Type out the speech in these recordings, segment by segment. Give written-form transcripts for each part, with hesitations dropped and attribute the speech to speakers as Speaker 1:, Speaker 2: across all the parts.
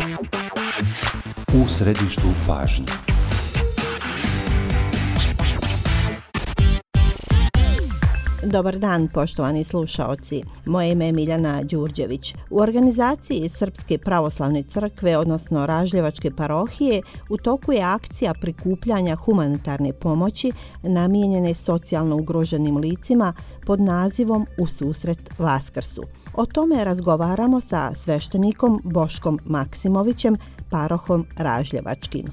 Speaker 1: U središtu pažnje.
Speaker 2: Dobar dan, poštovani slušaoci. Moje ime je Miljana Đurđević. U organizaciji Srpske pravoslavne crkve, odnosno Ražljevačke parohije, u toku je akcija prikupljanja humanitarne pomoći namijenjene socijalno ugroženim licima pod nazivom U susret Vaskrsu. O tome razgovaramo sa sveštenikom Boškom Maksimovićem, parohom Ražljevačkim.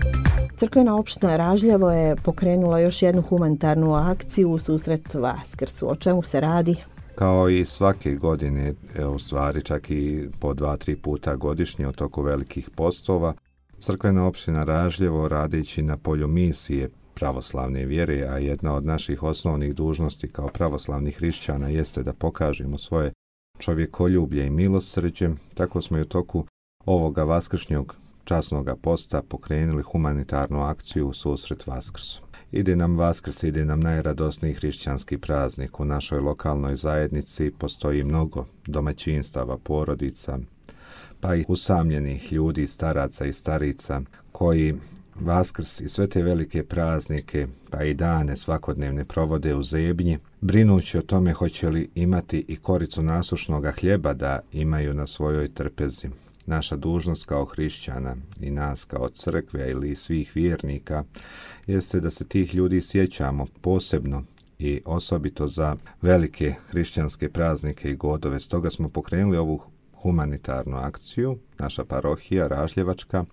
Speaker 2: Crkvena opština Ražljevo je pokrenula još jednu humanitarnu akciju u susret Vaskrsu. O čemu se radi?
Speaker 3: Kao i svake godine, u stvari čak i po 2-3 puta godišnje u toku velikih postova, Crkvena opština Ražljevo, radeći na polju misije pravoslavne vjere, a jedna od naših osnovnih dužnosti kao pravoslavnih hrišćana jeste da pokažemo svoje čovjekoljublje i milosrđe, tako smo i u toku ovoga vaskršnjog časnoga posta pokrenuli humanitarnu akciju u susret Vaskrsu. Ide nam Vaskrs, ide nam najradosniji hrišćanski praznik. U našoj lokalnoj zajednici postoji mnogo domaćinstava, porodica, pa i usamljenih ljudi, staraca i starica, koji Vaskrs i sve te velike praznike, pa i dane svakodnevne provode u zebnji, brinući o tome hoće li imati i koricu nasušnoga hljeba da imaju na svojoj trpezi. Naša dužnost kao hrišćana i nas kao crkve ili svih vjernika jeste da se tih ljudi sjećamo posebno i osobito za velike hrišćanske praznike i godove. Stoga smo pokrenuli ovu humanitarnu akciju, naša parohija Ražljevačka,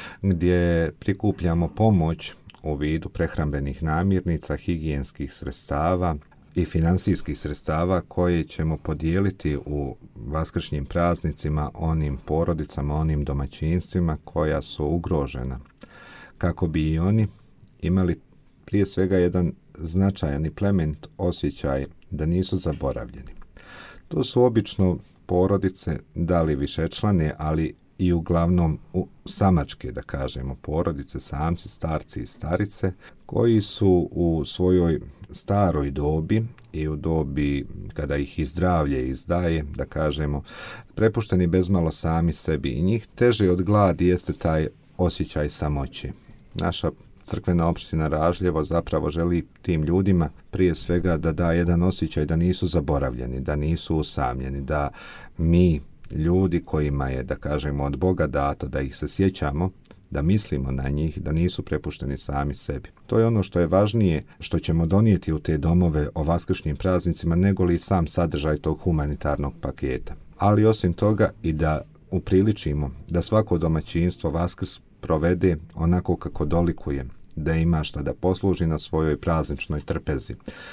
Speaker 3: gdje prikupljamo pomoć u vidu prehrambenih namirnica, higijenskih sredstava i financijskih sredstava koje ćemo podijeliti u vaskršnjim praznicima onim porodicama, onim domaćinstvima koja su ugrožena, kako bi i oni imali prije svega jedan značajan i plement osjećaj da nisu zaboravljeni. To su obično porodice, da li višečlane, ali i uglavnom samačke, da kažemo, porodice, samci, starci i starice, koji su u svojoj staroj dobi i u dobi kada ih i zdravlje izdaje, da kažemo, prepušteni bezmalo sami sebi, i njih teže od gladi jeste taj osjećaj samoće. Naša Crkvena opština Ražljevo zapravo želi tim ljudima prije svega da da jedan osjećaj da nisu zaboravljeni, da nisu usamljeni, da mi, ljudi kojima je, da kažemo, od Boga dato da ih se sjećamo, da mislimo na njih, da nisu prepušteni sami sebi. To je ono što je važnije, što ćemo donijeti u te domove o vaskršnjim praznicima, nego li sam sadržaj tog humanitarnog paketa. Ali osim toga i da upriličimo da svako domaćinstvo Vaskrs provede onako kako dolikuje, da ima šta da posluži na svojoj prazničnoj trpezi,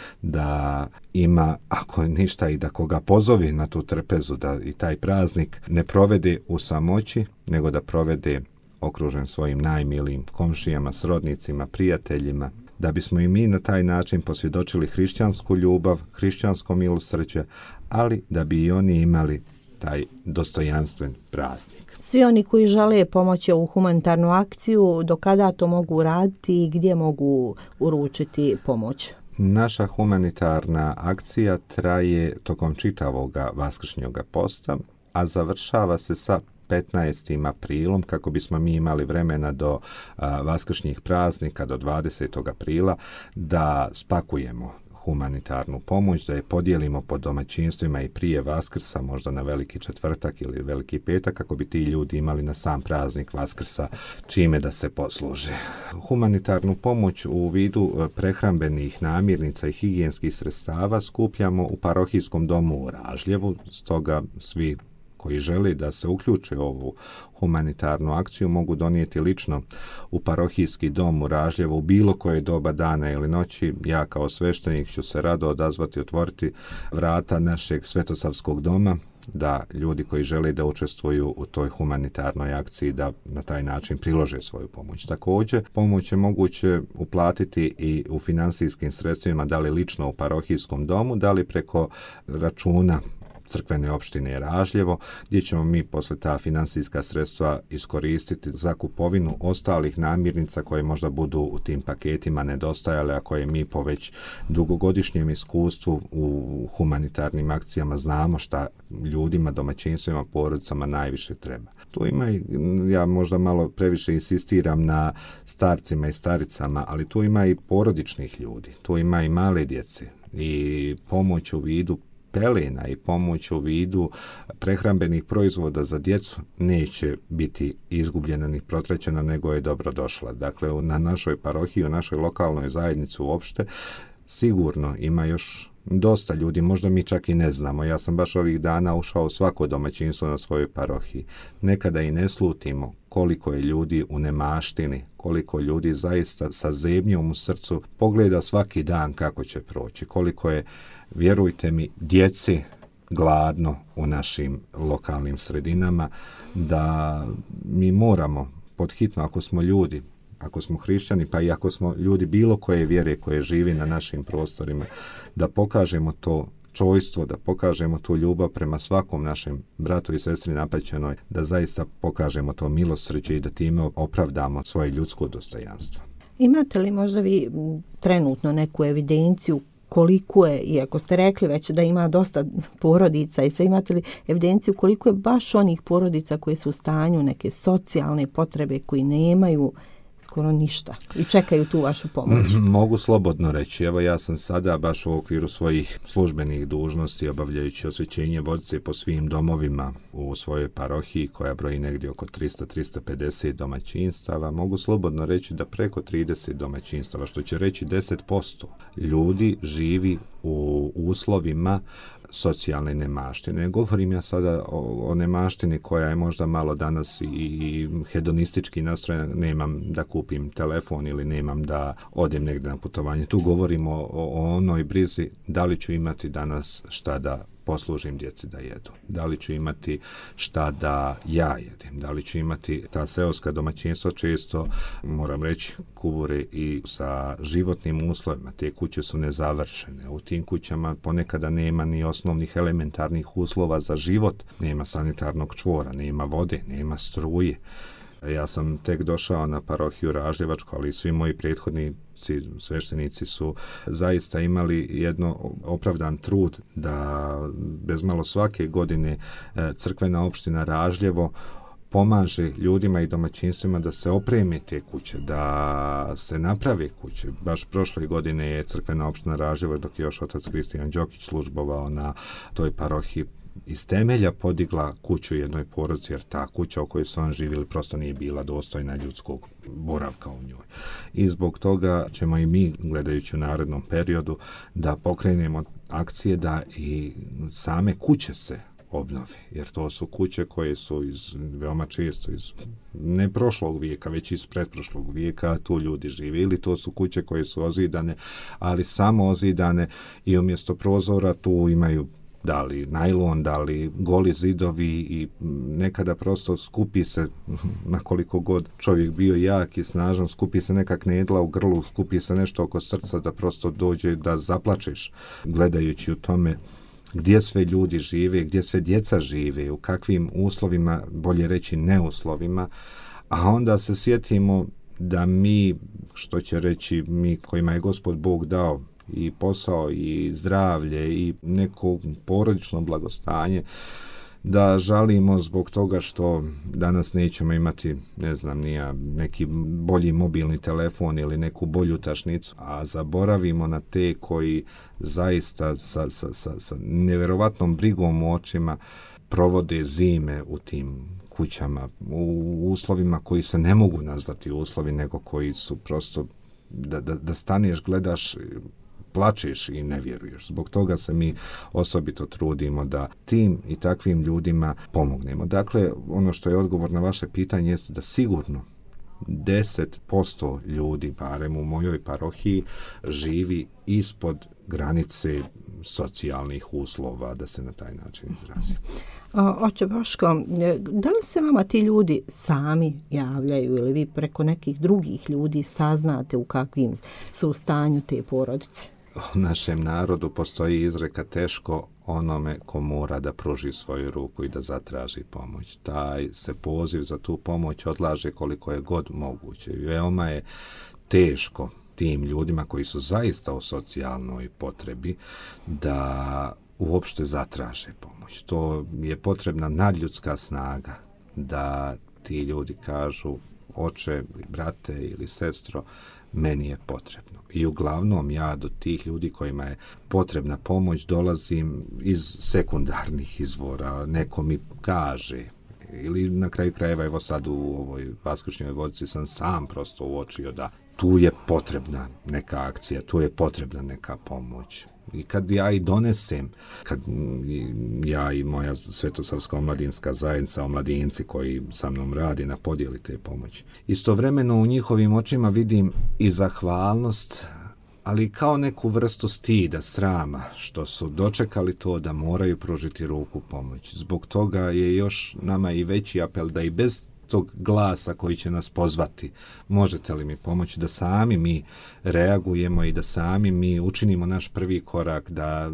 Speaker 3: da ima, ako ništa, i da koga pozovi na tu trpezu, da i taj praznik ne provede u samoći, nego da provede okružen svojim najmilijim komšijama, srodnicima, prijateljima, da bismo i mi na taj način posvjedočili hrišćansku ljubav, hrišćansko milosrđe, ali da bi i oni imali taj dostojanstven praznik.
Speaker 2: Svi oni koji žele pomoći ovu humanitarnu akciju, do kada to mogu raditi i gdje mogu uručiti pomoć?
Speaker 3: Naša humanitarna akcija traje tokom čitavoga vaskršnjoga posta, a završava se sa 15. aprilom, kako bismo mi imali vremena do vaskršnjih praznika, do 20. aprila, da spakujemo humanitarnu pomoć, da je podijelimo po domaćinstvima i prije Vaskrsa, možda na Veliki četvrtak ili Veliki petak, kako bi ti ljudi imali na sam praznik Vaskrsa čime da se posluže. Humanitarnu pomoć u vidu prehrambenih namirnica i higijenskih sredstava skupljamo u parohijskom domu u Ražljevu, stoga svi koji žele da se uključe u ovu humanitarnu akciju mogu donijeti lično u parohijski dom u Ražljevu u bilo koje doba dana ili noći. Ja kao sveštenik ću se rado odazvati, otvoriti vrata našeg Svetosavskog doma, da ljudi koji žele da učestvuju u toj humanitarnoj akciji da na taj način prilože svoju pomoć. Također, pomoć je moguće uplatiti i u finansijskim sredstvima, da li lično u parohijskom domu, da li preko računa crkvene opštine Ražljevo, gdje ćemo mi posle ta finansijska sredstva iskoristiti za kupovinu ostalih namirnica koje možda budu u tim paketima nedostajale, a koje mi po već dugogodišnjem iskustvu u humanitarnim akcijama znamo šta ljudima, domaćinstvima, porodicama najviše treba. Tu ima, ja možda malo previše insistiram na starcima i staricama, ali tu ima i porodičnih ljudi, tu ima i male djece i pomoć u vidu pelena i pomoć u vidu prehrambenih proizvoda za djecu neće biti izgubljena ni protraćena, nego je dobro došla. Dakle, na našoj parohiji, u našoj lokalnoj zajednici uopšte, sigurno ima još dosta ljudi, možda mi čak i ne znamo. Ja sam baš ovih dana ušao u svako domaćinstvo na svojoj parohiji. Nekada i ne slutimo koliko je ljudi u nemaštini, koliko ljudi zaista sa zebnjom u srcu pogleda svaki dan kako će proći, koliko je, vjerujte mi, djeci gladno u našim lokalnim sredinama, da mi moramo podhitno, ako smo ljudi, ako smo hrišćani, pa i ako smo ljudi bilo koje vjere koje živi na našim prostorima, da pokažemo to čojstvo, da pokažemo tu ljubav prema svakom našem bratu i sestri napaćenoj, da zaista pokažemo to milosrđe i da time opravdamo svoje ljudsko dostojanstvo.
Speaker 2: Imate li možda vi trenutno neku evidenciju koliko je, iako ste rekli već da ima dosta porodica i sve, imate li evidenciju koliko je baš onih porodica koji su u stanju neke socijalne potrebe, koji nemaju skoro ništa i čekaju tu vašu pomoć?
Speaker 3: Mogu slobodno reći. Evo, ja sam sada baš u okviru svojih službenih dužnosti, obavljajući osvećenje vodice po svim domovima u svojoj parohiji, koja broji negdje oko 300-350 domaćinstava, mogu slobodno reći da preko 30 domaćinstava, što će reći 10% ljudi živi u uslovima socijalne nemaštine. Govorim ja sada o nemaštini koja je možda malo danas i hedonistički nastrojena, nemam da kupim telefon ili nemam da odem negdje na putovanje. Tu govorimo o onoj brizi da li ću imati danas šta da poslužim djeci da jedu, da li ću imati šta da ja jedem, da li ću imati ta seoska domaćinstva često, moram reći, kubure i sa životnim uslovima. Te kuće su nezavršene. U tim kućama ponekada nema ni osnovnih elementarnih uslova za život. Nema sanitarnog čvora, nema vode, nema struje. Ja sam tek došao na parohiju Ražljevačku, ali svi moji prethodnici, sveštenici su zaista imali jedno opravdan trud da bez malo svake godine crkvena opština Ražljevo pomaže ljudima i domaćinstvima da se opreme te kuće, da se naprave kuće. Baš prošle godine je crkvena opština Ražljevo, dok je još otac Kristijan Đokić službovao na toj parohiji, iz temelja podigla kuću jednoj porodici, jer ta kuća u kojoj su on živjeli prosto nije bila dostojna ljudskog boravka u njoj. I zbog toga ćemo i mi, gledajući u narednom periodu, da pokrenemo akcije da i same kuće se obnove, jer to su kuće koje su veoma često iz ne prošlog vijeka, već iz pretprošlog vijeka, tu ljudi žive, ili to su kuće koje su ozidane, ali samo ozidane i umjesto prozora tu imaju da li najlon, da li goli zidovi i nekada prosto skupi se, na koliko god čovjek bio jak i snažan, skupi se neka knedla u grlu, skupi se nešto oko srca da prosto dođe da zaplačeš gledajući u tome gdje sve ljudi žive, gdje sve djeca žive, u kakvim uslovima, bolje reći neuslovima, a onda se sjetimo da mi, što će reći mi kojima je Gospod Bog dao i posao i zdravlje i neko porodično blagostanje, da žalimo zbog toga što danas nećemo imati, ne znam, neki bolji mobilni telefon ili neku bolju tašnicu, a zaboravimo na te koji zaista sa nevjerovatnom brigom u očima provode zime u tim kućama, u uslovima koji se ne mogu nazvati uslovi, nego koji su prosto da staneš, gledaš, plačeš i ne vjeruješ. Zbog toga se mi osobito trudimo da tim i takvim ljudima pomognemo. Dakle, ono što je odgovor na vaše pitanje jeste da sigurno 10% ljudi, barem u mojoj parohiji, živi ispod granice socijalnih uslova, da se na taj način izrazi.
Speaker 2: Oče Boško, da li se vama ti ljudi sami javljaju ili vi preko nekih drugih ljudi saznate u kakvim su stanju te porodice?
Speaker 3: U našem narodu postoji izreka teško onome ko mora da pruži svoju ruku i da zatraži pomoć. Taj se poziv za tu pomoć odlaže koliko je god moguće. Veoma je teško tim ljudima koji su zaista u socijalnoj potrebi da uopšte zatraže pomoć. To je potrebna nadljudska snaga da ti ljudi kažu oče, brate ili sestro, meni je potrebno. I uglavnom ja do tih ljudi kojima je potrebna pomoć dolazim iz sekundarnih izvora. Neko mi kaže, ili na kraju krajeva, evo sad u ovoj vaskršnjoj vodici sam sam prosto uočio da tu je potrebna neka akcija, tu je potrebna neka pomoć. I kad ja i donesem, kad ja i moja Svetosavska omladinska zajednica, omladinci koji sa mnom radi na podjeli te pomoći, istovremeno u njihovim očima vidim i zahvalnost, ali kao neku vrstu stida, srama, što su dočekali to da moraju pružiti ruku pomoć. Zbog toga je još nama i veći apel da i bez tog glasa koji će nas pozvati, možete li mi pomoći, da sami mi reagujemo i da sami mi učinimo naš prvi korak da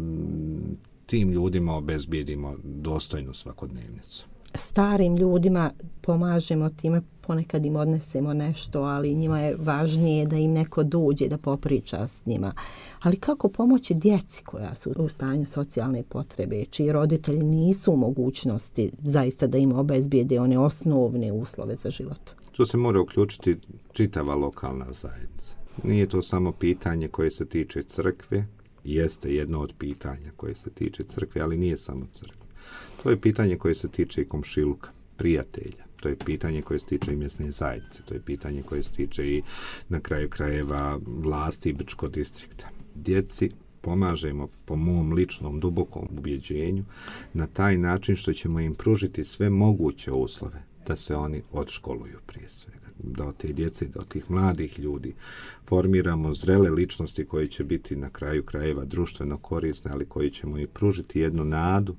Speaker 3: tim ljudima obezbijedimo dostojnu svakodnevnicu.
Speaker 2: Starim ljudima pomažemo time, ponekad im odnesemo nešto, ali njima je važnije da im neko dođe da popriča s njima. Ali kako pomoći djeci koja su u stanju socijalne potrebe, čiji roditelji nisu u mogućnosti zaista da im obezbijede one osnovne uslove za život?
Speaker 3: Tu se mora uključiti čitava lokalna zajednica. Nije to samo pitanje koje se tiče crkve, jeste jedno od pitanja koje se tiče crkve, ali nije samo crkve. To je pitanje koje se tiče i komšiluka, prijatelja. To je pitanje koje se tiče i mjesne zajednice. To je pitanje koje se tiče i na kraju krajeva vlasti Brčkog distrikta. Djeci pomažemo po mom ličnom dubokom ubjeđenju na taj način što ćemo im pružiti sve moguće uslove da se oni odškoluju prije svega. Da od te djece, da od tih mladih ljudi formiramo zrele ličnosti koje će biti na kraju krajeva društveno korisne, ali koji ćemo i pružiti jednu nadu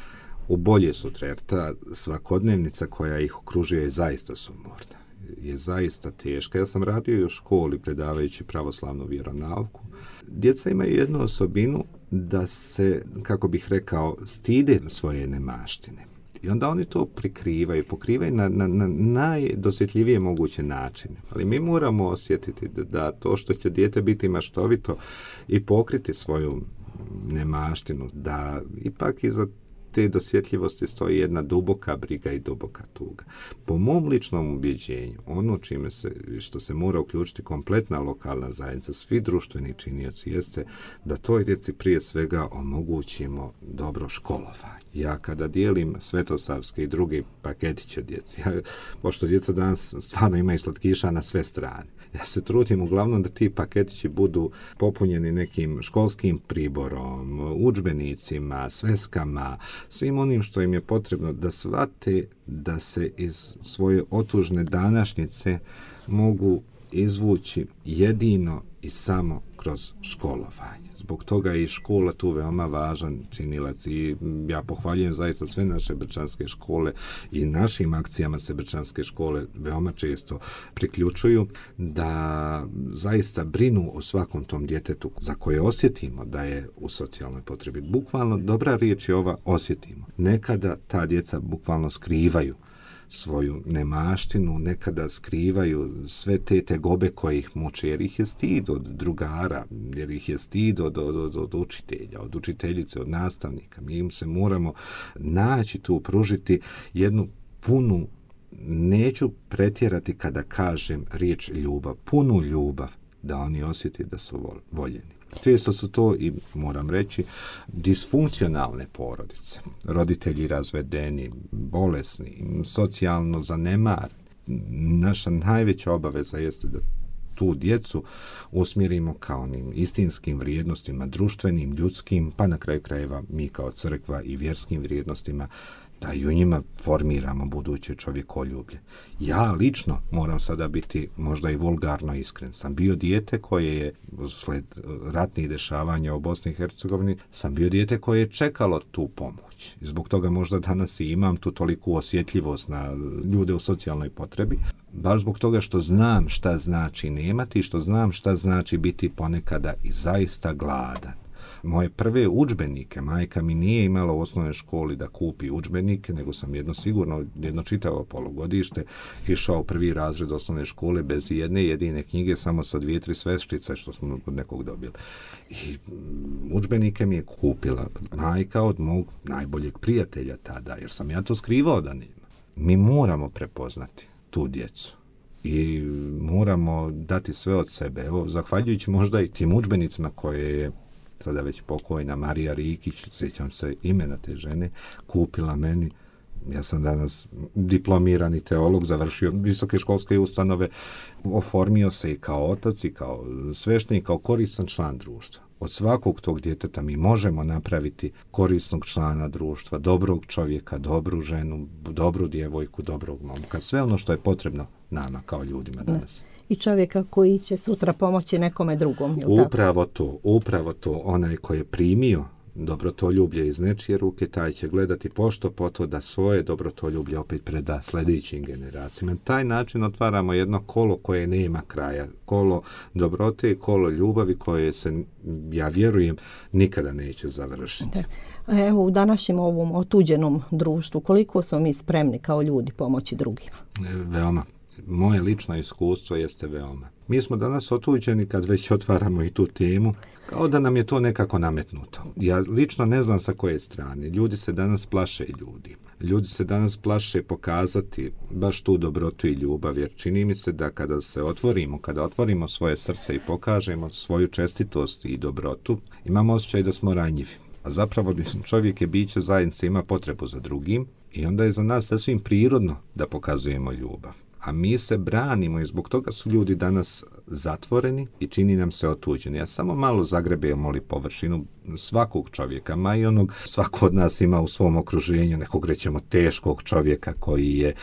Speaker 3: u bolje sutra, jer ta svakodnevnica koja ih okružuje je zaista sumorna, je zaista teška. Ja sam radio i u školi predavajući pravoslavnu vjeronauku. Djeca imaju jednu osobinu da se, kako bih rekao, stide svoje nemaštine. I onda oni to pokrivaju na najdosjetljivije moguće načine. Ali mi moramo osjetiti da to što će dijete biti maštovito i pokriti svoju nemaštinu, da ipak iza te dosjetljivosti stoji jedna duboka briga i duboka tuga. Po mom ličnom ubjeđenju, ono što se mora uključiti kompletna lokalna zajednica, svi društveni činioci, jeste da toj djeci prije svega omogućimo dobro školovanje. Ja kada dijelim svetosavske i druge paketiće djeci, pošto djeca danas stvarno imaju slatkiša na sve strane, ja se trudim uglavnom da ti paketići budu popunjeni nekim školskim priborom, udžbenicima, sveskama, svim onim što im je potrebno da shvate da se iz svoje otužne današnjice mogu izvući jedino i samo kroz školovanje. Zbog toga je i škola tu veoma važan činilac i ja pohvaljujem zaista sve naše brčanske škole i našim akcijama se brčanske škole veoma često priključuju da zaista brinu o svakom tom djetetu za koje osjetimo da je u socijalnoj potrebi. Bukvalno dobra riječ je ova osjetimo. Nekada ta djeca bukvalno skrivaju svoju nemaštinu, nekada skrivaju sve te tegobe koje ih muče, jer ih je stid od drugara, jer ih je stid od učitelja, od učiteljice, od nastavnika. Mi im se moramo naći tu, pružiti jednu punu, neću pretjerati kada kažem riječ ljubav, punu ljubav, da oni osjeti da su voljeni. Često su to, i moram reći, disfunkcionalne porodice. Roditelji razvedeni, bolesni, socijalno zanemareni. Naša najveća obaveza jeste da tu djecu usmjerimo kao onim istinskim vrijednostima, društvenim, ljudskim, pa na kraju krajeva mi kao crkva i vjerskim vrijednostima, da i u njima formiramo buduće čovjekoljublje. Ja lično moram sada biti možda i vulgarno iskren. Sam bio dijete koje je, sled ratnih dešavanja u Bosni i Hercegovini, sam bio dijete koje je čekalo tu pomoć. I zbog toga možda danas i imam tu toliku osjetljivost na ljude u socijalnoj potrebi. Baš zbog toga što znam šta znači nemati i što znam šta znači biti ponekada i zaista gladan. Moje prve udžbenike, majka mi nije imala u osnovnoj školi da kupi udžbenike, nego sam jedno čitavo polugodište išao u prvi razred osnovne škole bez jedne jedine knjige, samo sa 2-3 sveščice što smo od nekog dobili. I udžbenike mi je kupila majka od mog najboljeg prijatelja tada, jer sam ja to skrivao da nema. Mi moramo prepoznati tu djecu i moramo dati sve od sebe. Evo, zahvaljujući možda i tim udžbenicima koje je sada već pokojna Marija Rikić, sjećam se imena te žene, kupila meni. Ja sam danas diplomirani teolog, završio visoke školske ustanove, oformio se i kao otac i kao sveštenik, kao koristan član društva. Od svakog tog djeteta mi možemo napraviti korisnog člana društva, dobrog čovjeka, dobru ženu, dobru djevojku, dobrog momka, sve ono što je potrebno nama kao ljudima danas.
Speaker 2: I čovjeka koji će sutra pomoći nekome drugom.
Speaker 3: Upravo to, onaj koji je primio dobrotoljublje iz nečije ruke, taj će gledati pošto po to da svoje dobrotoljublje opet preda sljedećim generacijama. Na taj način otvaramo jedno kolo koje nema kraja. Kolo dobrote, kolo ljubavi koje se, ja vjerujem, nikada neće završiti.
Speaker 2: Evo, u današnjem ovom otuđenom društvu, koliko smo mi spremni kao ljudi pomoći drugima?
Speaker 3: Veoma. Moje lično iskustvo jeste veoma. Mi smo danas otuđeni kad već otvaramo i tu temu, kao da nam je to nekako nametnuto. Ja lično ne znam sa koje strane. Ljudi se danas plaše ljudi. Ljudi se danas plaše pokazati baš tu dobrotu i ljubav, jer čini mi se da kada otvorimo svoje srce i pokažemo svoju čestitost i dobrotu, imamo osjećaj da smo ranjivi. A zapravo čovjek je biće zajednice, ima potrebu za drugim i onda je za nas sasvim prirodno da pokazujemo ljubav. A mi se branimo i zbog toga su ljudi danas zatvoreni i čini nam se otuđeni. Ja samo malo zagrebemo li površinu svakog čovjeka, ma i onog, svako od nas ima u svom okruženju nekog, rećemo, teškog čovjeka koji je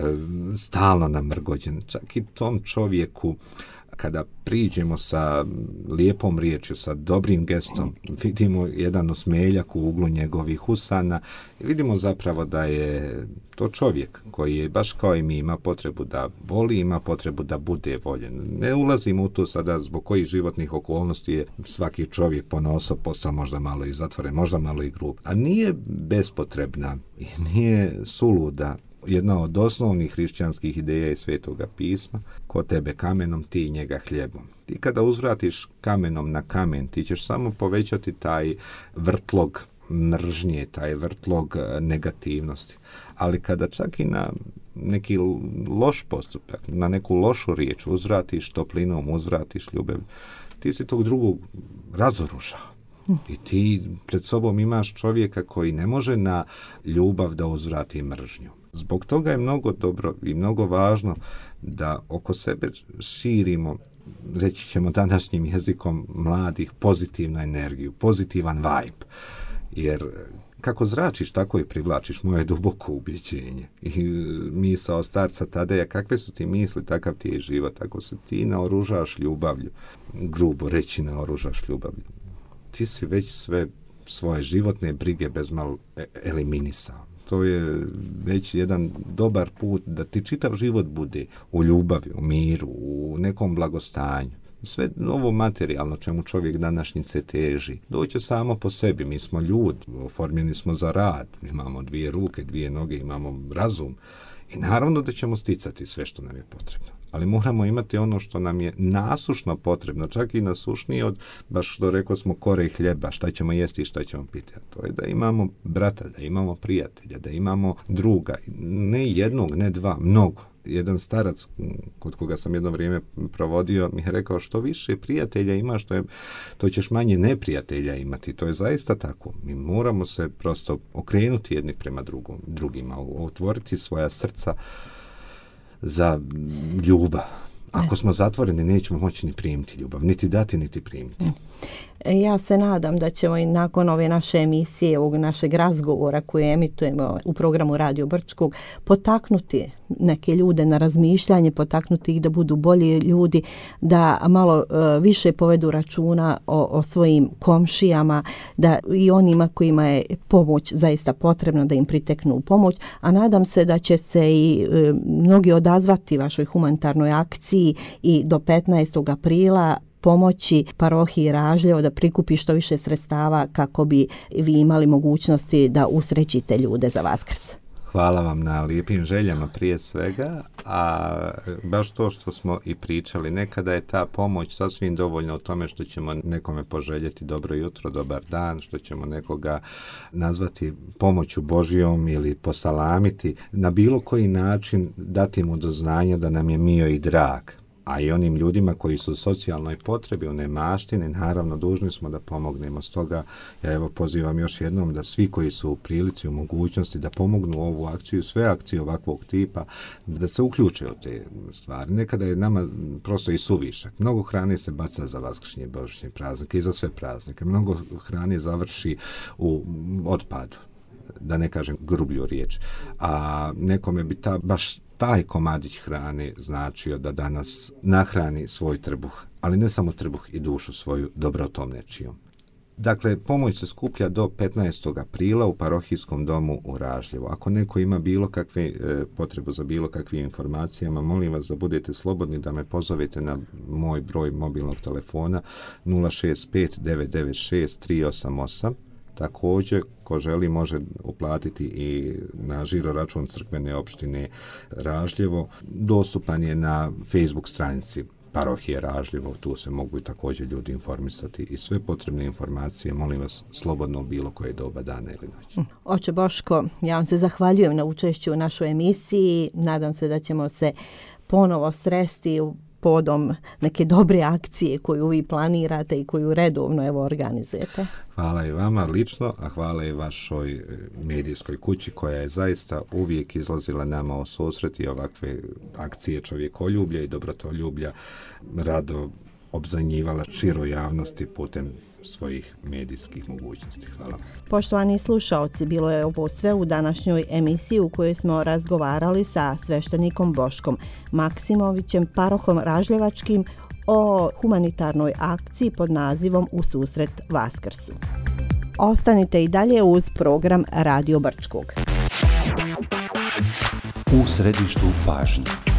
Speaker 3: stalno namrgođen. Čak i tom čovjeku, kada priđemo sa lijepom riječju, sa dobrim gestom, vidimo jedan osmeljak u uglu njegovih usana i vidimo zapravo da je to čovjek koji je, baš kao i mi, ima potrebu da voli, ima potrebu da bude voljen. Ne ulazimo u to sada zbog kojih životnih okolnosti je svaki čovjek ponaosob postao možda malo i zatvoren, možda malo i grub. A nije bespotrebna i nije suluda jedna od osnovnih hrišćanskih ideja iz Svetoga pisma: ko tebe kamenom, ti njega hljebom. Ti kada uzvratiš kamenom na kamen, ti ćeš samo povećati taj vrtlog mržnje, taj vrtlog negativnosti. Ali kada čak i na neki loš postupak, na neku lošu riječ uzvratiš toplinom, uzvratiš ljubav, ti si tog drugog razoružao. I ti pred sobom imaš čovjeka koji ne može na ljubav da uzvrati mržnju. Zbog toga je mnogo dobro i mnogo važno da oko sebe širimo, reći ćemo današnjim jezikom mladih, pozitivnu energiju, pozitivan vibe. Jer kako zračiš, tako i privlačiš, moje duboko ubjeđenje. I misao starca Tadeja, kakve su ti misli, takav ti je život. Ako se ti naoružaš ljubavlju, grubo reći naoružaš ljubavlju, ti si već sve svoje životne brige bezmalo eliminisao. To je već jedan dobar put da ti čitav život bude u ljubavi, u miru, u nekom blagostanju. Sve ovo materijalno čemu čovjek današnjice teži doće samo po sebi. Mi smo ljudi, oformljeni smo za rad, imamo 2 ruke, 2 noge, imamo razum i naravno da ćemo sticati sve što nam je potrebno. Ali moramo imati ono što nam je nasušno potrebno, čak i nasušnije od, baš što rekao smo, kore i hljeba, šta ćemo jesti i šta ćemo piti. A to je da imamo brata, da imamo prijatelja, da imamo druga, ne jednog, ne 2, mnogo. Jedan starac kod koga sam jedno vrijeme provodio mi je rekao: što više prijatelja imaš, to ćeš manje neprijatelja imati. To je zaista tako. Mi moramo se prosto okrenuti jedni prema drugima, otvoriti svoja srca za ljubav. Ako smo zatvoreni, nećemo moći ni primiti ljubav, niti dati, niti primiti.
Speaker 2: Ja se nadam da ćemo i nakon ove naše emisije, ovog našeg razgovora koje emitujemo u programu Radio Brčkog, potaknuti neke ljude na razmišljanje, potaknuti ih da budu bolji ljudi, da malo više povedu računa o svojim komšijama, da i onima kojima je pomoć zaista potrebna, da im priteknu u pomoć, a nadam se da će se i mnogi odazvati vašoj humanitarnoj akciji i do 15. aprila pomoći parohiji Ražljevo da prikupi što više sredstava kako bi vi imali mogućnosti da usrećite ljude za Vaskrs.
Speaker 3: Hvala vam na lijepim željama prije svega, a baš to što smo i pričali, nekada je ta pomoć sasvim dovoljna u tome što ćemo nekome poželjeti dobro jutro, dobar dan, što ćemo nekoga nazvati pomoću Božjom ili posalamiti, na bilo koji način dati mu do znanja da nam je mio i drag. A i onim ljudima koji su u socijalnoj potrebi, u nemaštini, naravno dužni smo da pomognemo. Stoga ja evo pozivam još jednom da svi koji su u prilici, u mogućnosti da pomognu ovu akciju, sve akcije ovakvog tipa, da se uključe u te stvari. Nekada je nama prosto i suvišak. Mnogo hrane se baca za vaskršnje i božićne praznike i za sve praznike. Mnogo hrane završi u otpadu, da ne kažem grublju riječ. A nekome bi baš taj komadić hrane značio da danas nahrani svoj trbuh, ali ne samo trbuh i dušu svoju dobrotom nečijom. Dakle, pomoć se skuplja do 15. aprila u parohijskom domu u Ražljevu. Ako neko ima bilo kakve potrebu za bilo kakvim informacijama, molim vas da budete slobodni da me pozovete na moj broj mobilnog telefona 065 996 388. Također, ko želi može uplatiti i na žiro račun crkvene opštine Ražljevo. Dostupan je na Facebook stranici parohije Ražljevo, tu se mogu i također ljudi informisati i sve potrebne informacije, molim vas, slobodno u bilo koje doba dana ili noći.
Speaker 2: Oče Boško, ja vam se zahvaljujem na učešću u našoj emisiji, nadam se da ćemo se ponovo sresti podom neke dobre akcije koju vi planirate i koju redovno evo organizujete.
Speaker 3: Hvala i vama lično, a hvala i vašoj medijskoj kući koja je zaista uvijek izlazila nama u susret i ovakve akcije čovjekoljublja i dobrotoljublja rado obznanjivala široj javnosti putem svojih medijskih mogućnosti. Hvala.
Speaker 2: Poštovani slušaoci, bilo je ovo sve u današnjoj emisiji u kojoj smo razgovarali sa sveštenikom Boškom Maksimovićem, parohom Ražljevačkim, o humanitarnoj akciji pod nazivom U susret Vaskrsu. Ostanite i dalje uz program Radio Brčkog.
Speaker 1: U središtu pažnje.